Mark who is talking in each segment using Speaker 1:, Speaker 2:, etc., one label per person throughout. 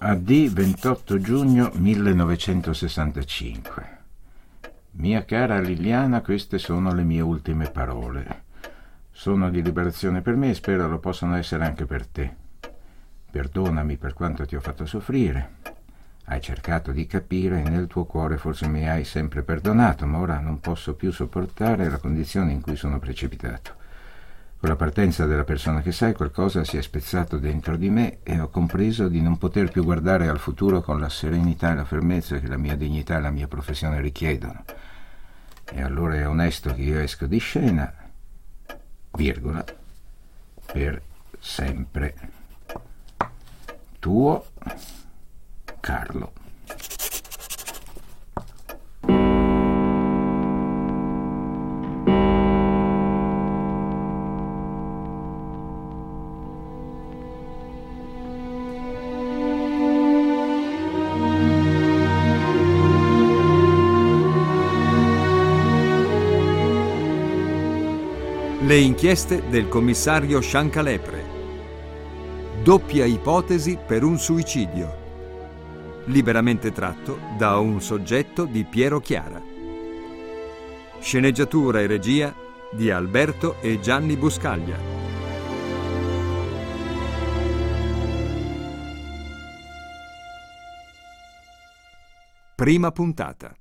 Speaker 1: AD 28 giugno 1965. Mia cara Liliana, queste sono le mie ultime parole. Sono di liberazione per me e spero lo possano essere anche per te. Perdonami per quanto ti ho fatto soffrire. Hai cercato di capire e nel tuo cuore forse mi hai sempre perdonato, ma ora non posso più sopportare la condizione in cui sono precipitato. Con la partenza della persona che sai, qualcosa si è spezzato dentro di me e ho compreso di non poter più guardare al futuro con la serenità e la fermezza che la mia dignità e la mia professione richiedono. E allora è onesto che io esco di scena, virgola, per sempre. Tuo Carlo.
Speaker 2: Le inchieste del commissario Sciancalepre. Doppia ipotesi per un suicidio. Liberamente tratto da Un soggetto di Piero Chiara. Sceneggiatura e regia di Alberto e Gianni Buscaglia. Prima puntata.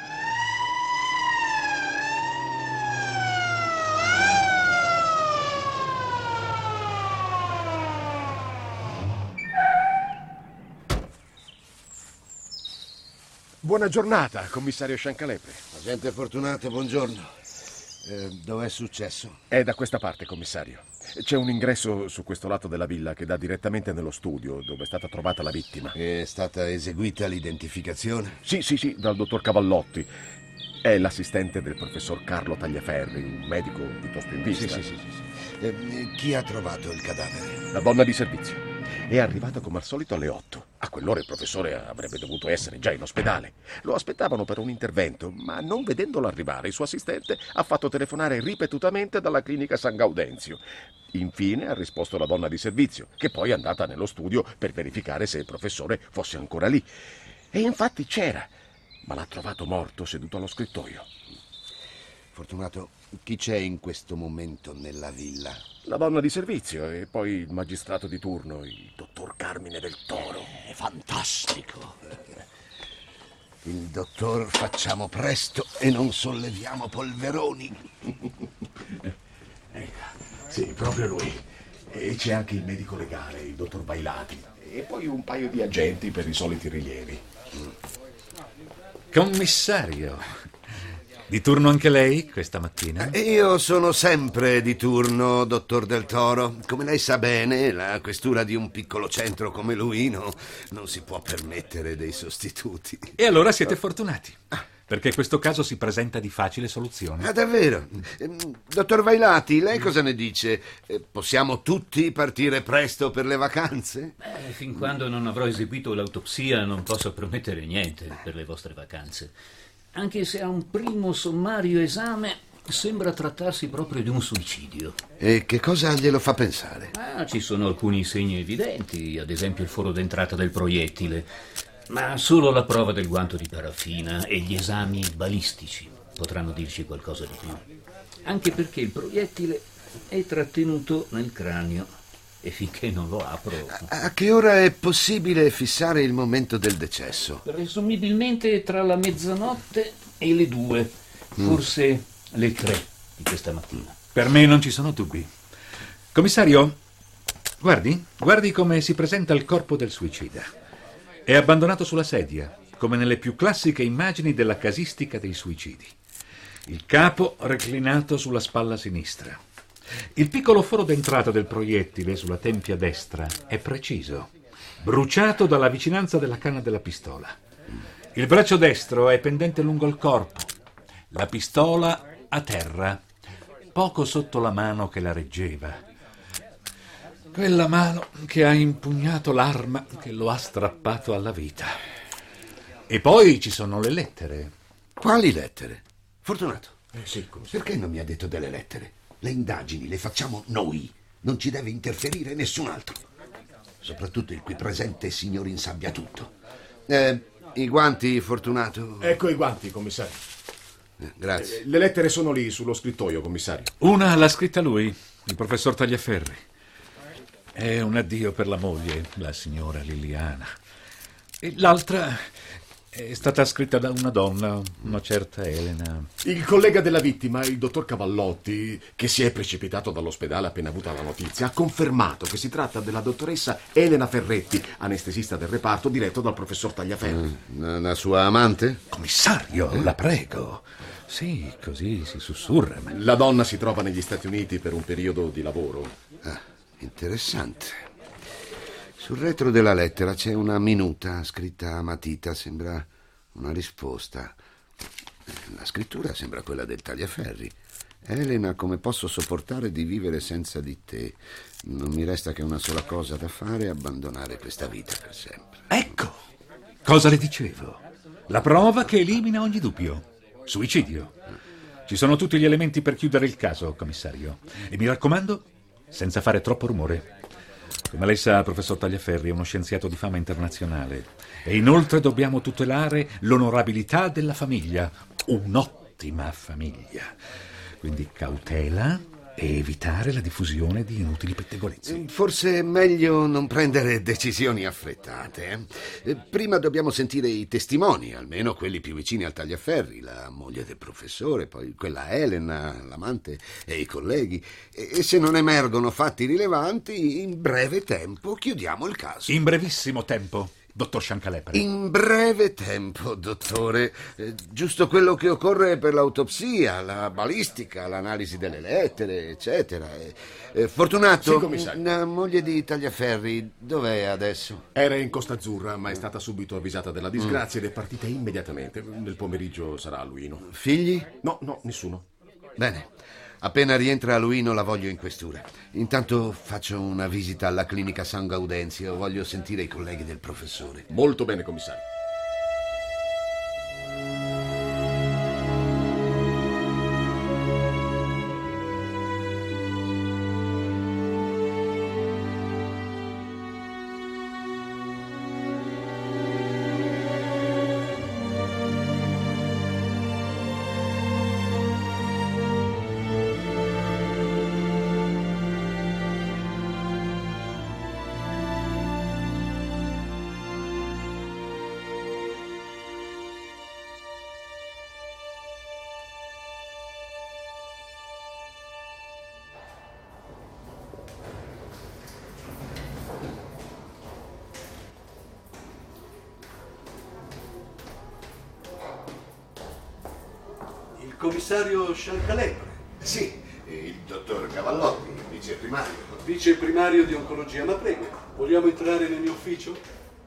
Speaker 3: Buona giornata, commissario Sciancalepre.
Speaker 4: Agente Fortunato, buongiorno. Dov'è successo?
Speaker 3: È da questa parte, commissario. C'è un ingresso su questo lato della villa che dà direttamente nello studio dove è stata trovata la vittima.
Speaker 4: È stata eseguita l'identificazione?
Speaker 3: Sì, dal dottor Cavallotti. È l'assistente del professor Carlo Tagliaferri, un medico piuttosto in vista.
Speaker 4: Sì. Chi ha trovato il cadavere?
Speaker 3: La donna di servizio. È arrivata come al solito alle 8. A quell'ora il professore avrebbe dovuto essere già in ospedale. Lo aspettavano per un intervento, ma non vedendolo arrivare, il suo assistente ha fatto telefonare ripetutamente dalla clinica San Gaudenzio. Infine ha risposto la donna di servizio, che poi è andata nello studio per verificare se il professore fosse ancora lì. E infatti c'era, ma l'ha trovato morto seduto allo scrittoio.
Speaker 4: Fortunato, chi c'è in questo momento nella villa?
Speaker 3: La donna di servizio e poi il magistrato di turno, il dottor Carmine del Toro.
Speaker 4: È fantastico. Il dottor facciamo presto e non solleviamo polveroni.
Speaker 3: Sì, proprio lui. E c'è anche il medico legale, il dottor Bailati. E poi un paio di agenti per i soliti rilievi.
Speaker 5: Commissario, di turno anche lei questa mattina?
Speaker 4: Io sono sempre di turno, dottor Del Toro. Come lei sa bene, la questura di un piccolo centro come Luino non si può permettere dei sostituti.
Speaker 5: E allora siete fortunati, perché questo caso si presenta di facile soluzione.
Speaker 4: Ah, davvero? Dottor Bailati, lei cosa ne dice? Possiamo tutti partire presto per le vacanze?
Speaker 6: Fin quando non avrò eseguito l'autopsia non posso promettere niente per le vostre vacanze. Anche se a un primo sommario esame sembra trattarsi proprio di un suicidio.
Speaker 4: E che cosa glielo fa pensare?
Speaker 6: Ci sono alcuni segni evidenti, ad esempio il foro d'entrata del proiettile, ma solo la prova del guanto di paraffina e gli esami balistici potranno dirci qualcosa di più. Anche perché il proiettile è trattenuto nel cranio e finché non lo apro...
Speaker 4: A che ora è possibile fissare il momento del decesso?
Speaker 6: Presumibilmente tra la mezzanotte e le 2, forse le 3 di questa mattina.
Speaker 5: Per me non ci sono dubbi. Commissario, guardi come si presenta il corpo del suicida. È abbandonato sulla sedia, come nelle più classiche immagini della casistica dei suicidi. Il capo reclinato sulla spalla sinistra. Il piccolo foro d'entrata del proiettile sulla tempia destra è preciso, bruciato dalla vicinanza della canna della pistola. Il braccio destro è pendente lungo il corpo, la pistola a terra, poco sotto la mano che la reggeva. Quella mano che ha impugnato l'arma che lo ha strappato alla vita. E poi ci sono le lettere.
Speaker 4: Quali lettere? Fortunato,
Speaker 3: Sì,
Speaker 4: perché non mi ha detto delle lettere? Le indagini le facciamo noi, non ci deve interferire nessun altro. soprattutto il qui presente signor Insabbiatutto. I guanti, Fortunato?
Speaker 3: Ecco i guanti, commissario.
Speaker 4: Grazie.
Speaker 3: Le lettere sono lì, sullo scrittoio, commissario.
Speaker 5: Una l'ha scritta lui, il professor Tagliaferri. È un addio per la moglie, la signora Liliana. E l'altra è stata scritta da una donna, una certa Elena.
Speaker 3: Il collega della vittima, il dottor Cavallotti, che si è precipitato dall'ospedale appena avuta la notizia, ha confermato che si tratta della dottoressa Elena Ferretti, anestesista del reparto diretto dal professor Tagliaferri.
Speaker 4: La sua amante?
Speaker 5: Commissario, la prego. Sì, così si sussurra. Ma...
Speaker 3: La donna si trova negli Stati Uniti per un periodo di lavoro.
Speaker 4: Interessante. Sul retro della lettera c'è una minuta scritta a matita, sembra una risposta. La scrittura sembra quella del Tagliaferri. Elena, come posso sopportare di vivere senza di te? Non mi resta che una sola cosa da fare, abbandonare questa vita per sempre.
Speaker 5: Ecco, cosa le dicevo? La prova che elimina ogni dubbio. Suicidio. Ci sono tutti gli elementi per chiudere il caso, commissario. E mi raccomando, senza fare troppo rumore. Come lei sa, professor Tagliaferri è uno scienziato di fama internazionale e inoltre dobbiamo tutelare l'onorabilità della famiglia, un'ottima famiglia. Quindi cautela e evitare la diffusione di inutili pettegolezzi.
Speaker 4: Forse è meglio non prendere decisioni affrettate. Prima dobbiamo sentire i testimoni, almeno quelli più vicini al Tagliaferri, la moglie del professore, poi quella Elena, l'amante e i colleghi. E se non emergono fatti rilevanti, in breve tempo chiudiamo il caso.
Speaker 5: In brevissimo tempo, dottor Sciancalepre.
Speaker 4: In breve tempo, dottore. Giusto quello che occorre per l'autopsia, la balistica, l'analisi delle lettere, eccetera. Fortunato,
Speaker 3: Sì, commissario.
Speaker 4: la moglie di Tagliaferri, dov'è adesso?
Speaker 3: Era in Costa Azzurra, ma è stata subito avvisata della disgrazia ed è partita immediatamente. Nel pomeriggio sarà a Luino.
Speaker 4: Figli?
Speaker 3: No, nessuno.
Speaker 4: Bene. Appena rientra a Luino la voglio in questura. Intanto faccio una visita alla clinica San Gaudenzio. Voglio sentire i colleghi del professore.
Speaker 3: Molto bene, commissario.
Speaker 7: Commissario Sciancalepre.
Speaker 4: Sì, il dottor Cavallotti, vice primario.
Speaker 7: Vice primario di oncologia, ma prego, vogliamo entrare nel mio ufficio?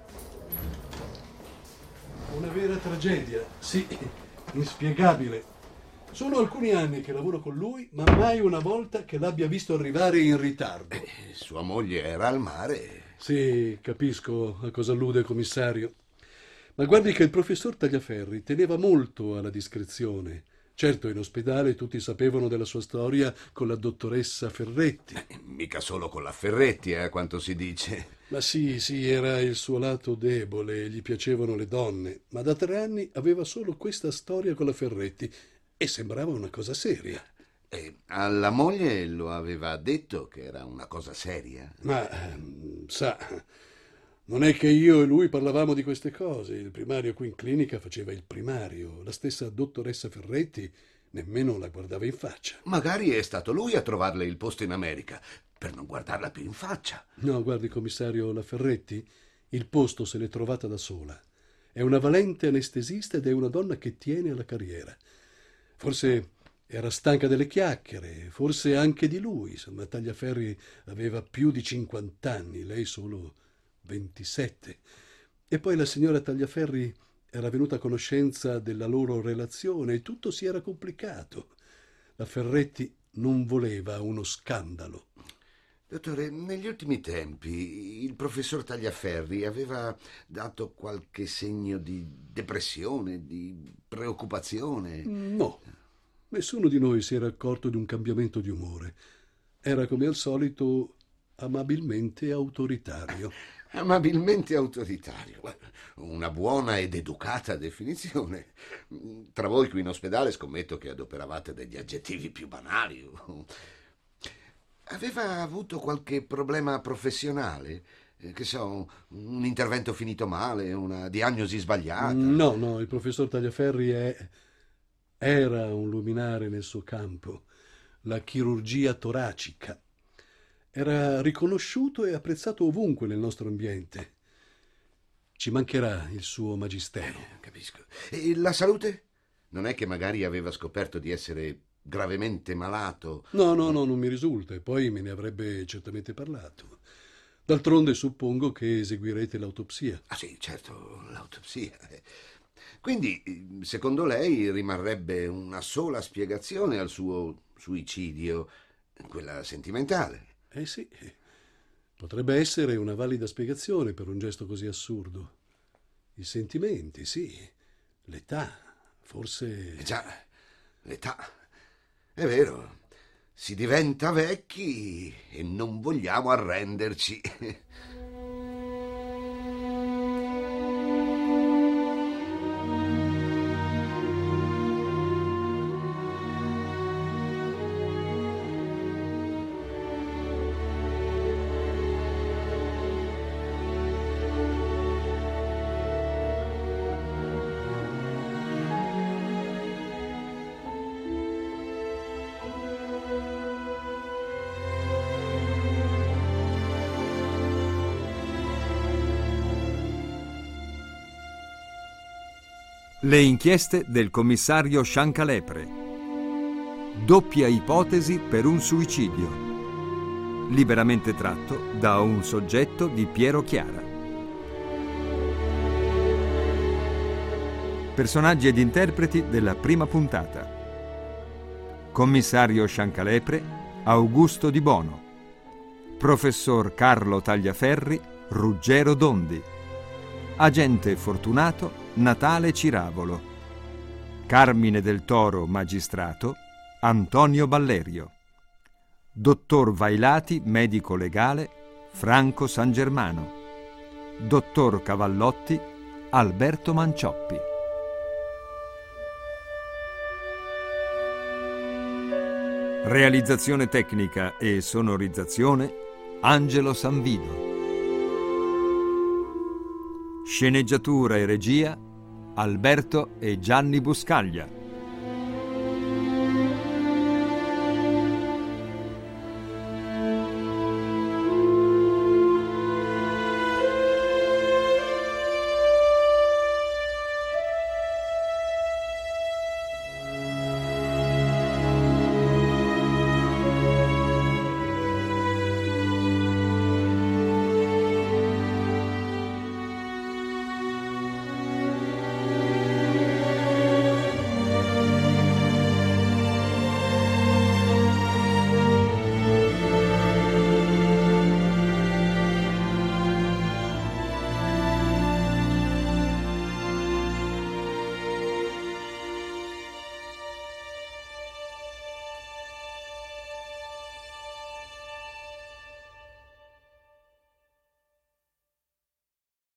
Speaker 7: Una vera tragedia, sì, inspiegabile. Sono alcuni anni che lavoro con lui, ma mai una volta che l'abbia visto arrivare in ritardo.
Speaker 4: Sua moglie era al mare.
Speaker 7: Sì, capisco a cosa allude, commissario. Ma guardi che il professor Tagliaferri teneva molto alla discrezione. Certo, in ospedale tutti sapevano della sua storia con la dottoressa Ferretti.
Speaker 4: Mica solo con la Ferretti, a quanto si dice.
Speaker 7: Ma sì, era il suo lato debole, gli piacevano le donne, ma da 3 anni aveva solo questa storia con la Ferretti e sembrava una cosa seria.
Speaker 4: Alla moglie lo aveva detto che era una cosa seria?
Speaker 7: Ma, sa, non è che io e lui parlavamo di queste cose. Il primario qui in clinica faceva il primario. La stessa dottoressa Ferretti nemmeno la guardava in faccia.
Speaker 4: Magari è stato lui a trovarle il posto in America, per non guardarla più in faccia.
Speaker 7: No, guardi, commissario, la Ferretti il posto se l'è trovata da sola. È una valente anestesista ed è una donna che tiene alla carriera. Forse era stanca delle chiacchiere, forse anche di lui. Insomma, Tagliaferri aveva più di 50 anni, lei solo 27. E poi la signora Tagliaferri era venuta a conoscenza della loro relazione e tutto si era complicato. La Ferretti non voleva uno scandalo.
Speaker 4: Dottore, negli ultimi tempi il professor Tagliaferri aveva dato qualche segno di depressione, di preoccupazione?
Speaker 7: No, nessuno di noi si era accorto di un cambiamento di umore. Era come al solito amabilmente autoritario.
Speaker 4: Amabilmente autoritario. Una buona ed educata definizione. Tra voi qui in ospedale scommetto che adoperavate degli aggettivi più banali. Aveva avuto qualche problema professionale? Che so, un intervento finito male, una diagnosi sbagliata?
Speaker 7: No, il professor Tagliaferri era un luminare nel suo campo, la chirurgia toracica. Era riconosciuto e apprezzato ovunque nel nostro ambiente. Ci mancherà il suo magistero.
Speaker 4: Capisco. E la salute? Non è che magari aveva scoperto di essere gravemente malato?
Speaker 7: No, non mi risulta, e poi me ne avrebbe certamente parlato. D'altronde suppongo che eseguirete l'autopsia.
Speaker 4: Ah sì, certo, l'autopsia. Quindi, secondo lei, rimarrebbe una sola spiegazione al suo suicidio, quella sentimentale?
Speaker 7: Sì, potrebbe essere una valida spiegazione per un gesto così assurdo. I sentimenti, sì, l'età, forse...
Speaker 4: Già, l'età. È vero, si diventa vecchi e non vogliamo arrenderci.
Speaker 2: Le inchieste del commissario Sciancalepre. Doppia ipotesi per un suicidio. Liberamente tratto da Un soggetto di Piero Chiara. Personaggi ed interpreti della prima puntata. Commissario Sciancalepre, Augusto Di Bono. Professor Carlo Tagliaferri, Ruggero Dondi. Agente Fortunato, Natale Ciravolo. Carmine del Toro, magistrato, Antonio Ballerio. Dottor Vailati, medico legale, Franco San Germano. Dottor Cavallotti, Alberto Mancioppi. Realizzazione tecnica e sonorizzazione Angelo Sanvido. Sceneggiatura e regia Alberto e Gianni Buscaglia.